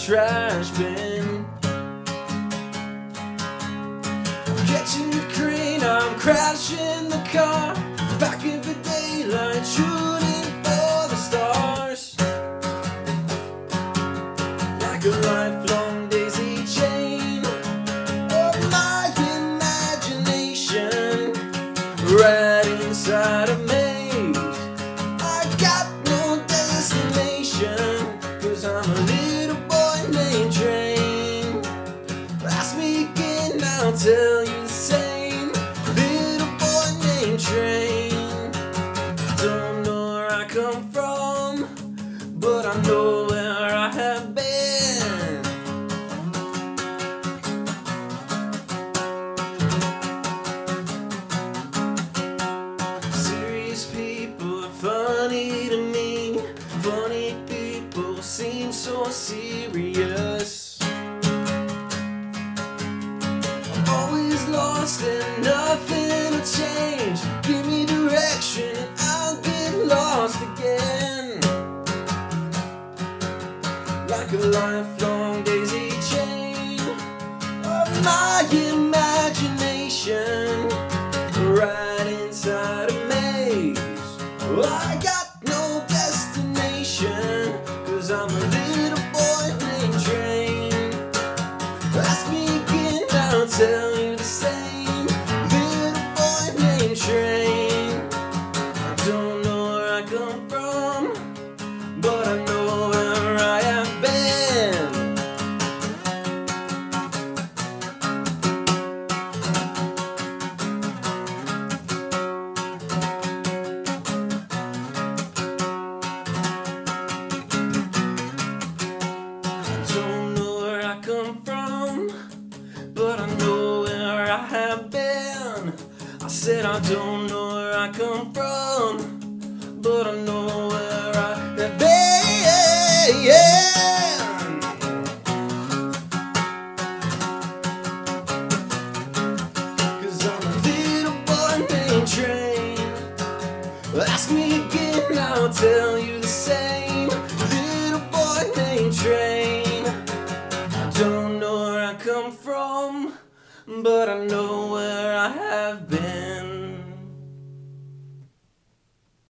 trash bin. Catching the crane, I'm crashing the car. Back in the daylight, shooting for the stars. Like a lifelong daisy chain of my imagination, right inside a maze. I got no destination, 'cause I'm a little boy named Train. Ask me again, I'll tell you the same. Little boy named Train. Don't know where I come from, but I know where I have been. Serious people are funny to me. Funny people seem so serious. I'm always lost and nothing will change. Give me direction and I'll get lost again. Like a lifelong daisy chain of my imagination, right inside a maze. I got no destination, 'cause I'm a little boy named Train. Ask me again, I'll tell you the same. Little boy named Train. I don't know where I come from, but I know where I have been. I don't know where I come from, but I know where I have been. I said I don't know where I come from, but I know where I have been. 'Cause I'm a little boy named Train. Ask me again, I'll tell you the same. Little boy named Train. I don't know where I come from, but I know